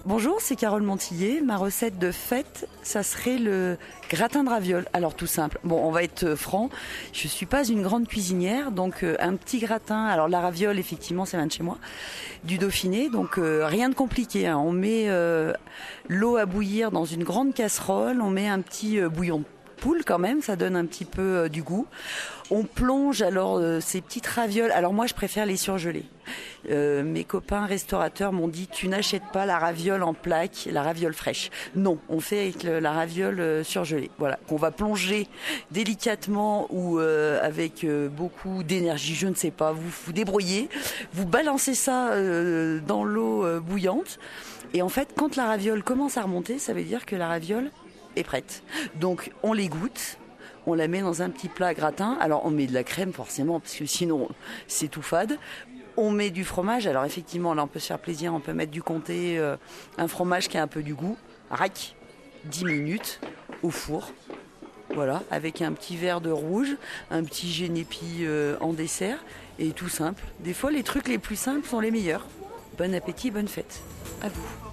Bonjour, c'est Carole Montillet. Ma recette de fête, ça serait le gratin de ravioles. Alors tout simple. Bon, on va être franc. Je suis pas une grande cuisinière, donc un petit gratin. Alors la raviole, effectivement, ça vient de chez moi, du Dauphiné. Donc rien de compliqué, hein. On met l'eau à bouillir dans une grande casserole. On met un petit bouillon de poule quand même, ça donne un petit peu du goût. On plonge alors ces petites ravioles. Alors moi, je préfère les surgeler. Mes copains restaurateurs m'ont dit tu n'achètes pas la raviole en plaque, la raviole fraîche. Non, on fait avec la raviole surgelée. Voilà, qu'on va plonger délicatement ou avec beaucoup d'énergie, je ne sais pas. Vous vous débrouillez, vous balancez ça dans l'eau bouillante. Et en fait, quand la raviole commence à remonter, ça veut dire que la raviole est prête. Donc on l'égoutte. On la met dans un petit plat à gratin. Alors on met de la crème forcément parce que sinon c'est tout fade. On met du fromage. Alors effectivement là on peut se faire plaisir. On peut mettre du comté, un fromage qui a un peu du goût. Rac, 10 minutes au four. Voilà, avec un petit verre de rouge, un petit génépi en dessert. Et tout simple. Des fois les trucs les plus simples sont les meilleurs. Bon appétit, bonne fête. À vous.